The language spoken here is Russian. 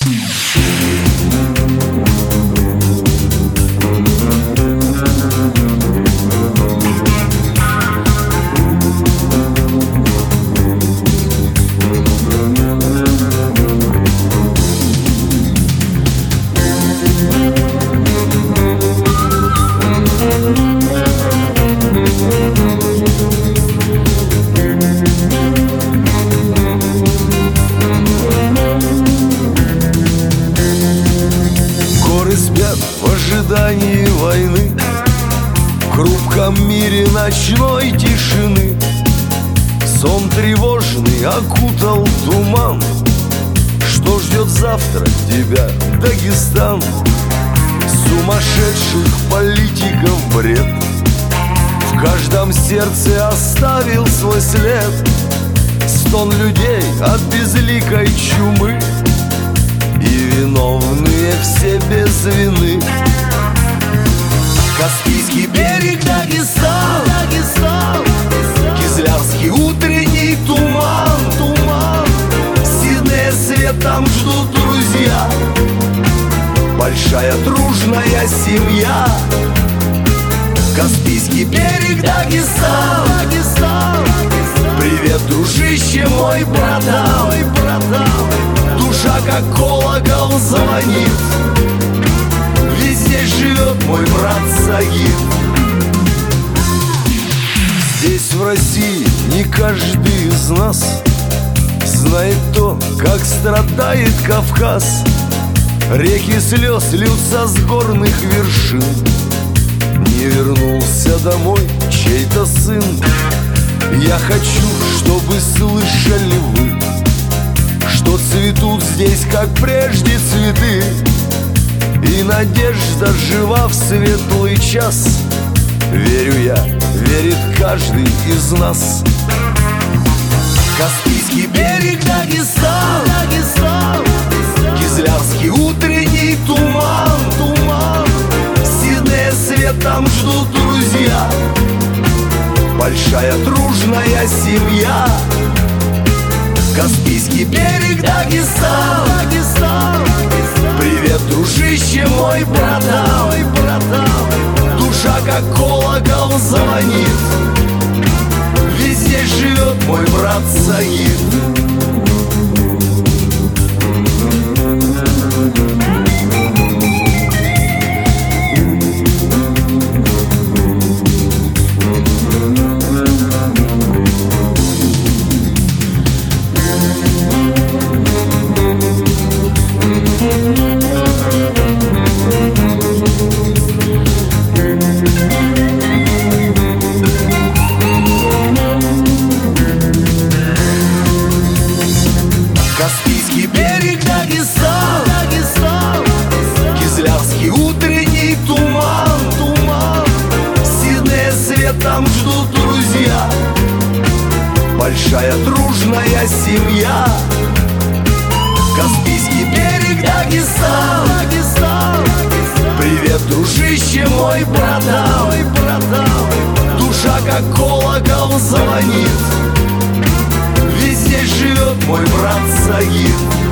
В ожидании войны, в хрупком мире ночной тишины, сон тревожный окутал туман. Что ждет завтра тебя, Дагестан? Сумасшедших политиков бред в каждом сердце оставил свой след. Стон людей от безликой чумы, и виновные все без вины. Каспийский берег, Дагестан, Кизлярский утренний туман, Сиднея свет, там ждут друзья, большая дружная семья. Каспийский берег, Дагестан, привет, дружище мой, братан. Душа как колокол звонит, ведь здесь живет мой брат Сагит. Здесь, в России, не каждый из нас знает то, как страдает Кавказ. Реки слез льются с горных вершин. Не вернулся домой чей-то сын. Я хочу, чтобы слышали вы, что цветут здесь, как прежде, цветы, и надежда жива в светлый час. Верю я, верит каждый из нас. Каспийский берег, Дагестан, Кизлярский утренний туман, Сиднея свет, там ждут друзья, большая дружная семья. Каспийский берег, Дагестан, привет, дружище мой, братан. Душа как колокол звонит, ведь здесь живет мой брат Сагит. Каспийский берег, Дагестан, Кизлярский утренний туман, Сиднея свет, там ждут друзья, большая дружная семья. Каспийский берег, Дагестан, привет, дружище мой, братан. Душа как колокол звонит, ведь здесь живет мой брат Сагит.